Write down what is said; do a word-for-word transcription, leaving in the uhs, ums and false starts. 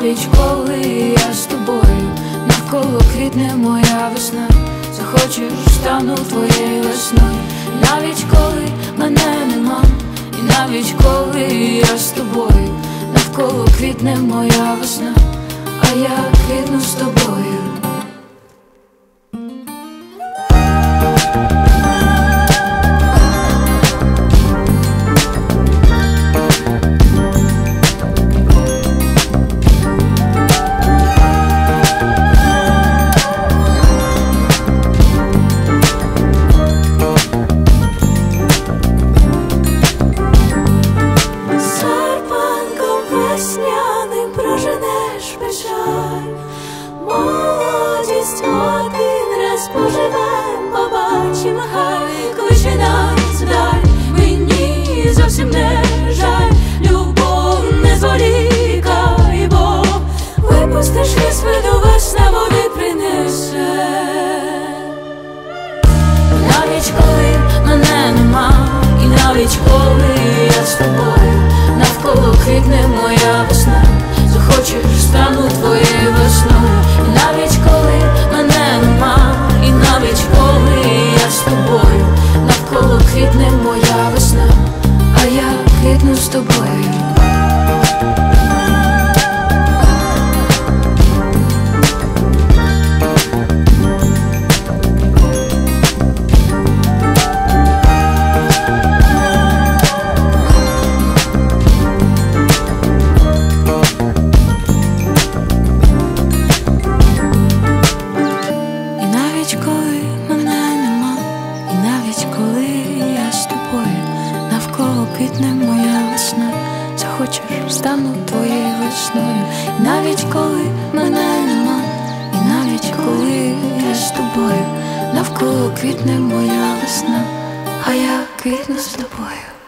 навіть коли я з тобою, навколо квітне моя весна. Захочеш, стану твоєю весною. І навіть коли мене нема, і навіть коли я з тобою, навколо квітне моя весна, а я квітну з тобою. Молодість один раз поживем, побачим, хай кличе нас вдаль. Мені зовсім не жаль, любов не зволікай, бо випустиш із виду, весна води принесе. Навіть коли мене нема, і навіть коли я з тобою, навколо квітне моя весна. Захочеш, стану твоєю весною. І навіть коли мене нема, і навіть коли я з тобою, навколо квітне моя весна, а я квітну з тобою. Коли мене нема, і навіть коли я з тобою, навколо квітне моя весна. Захочеш, стану твоєю весною. І навіть коли мене нема, і навіть коли я з тобою, навколо квітне моя весна, а я квітну з тобою.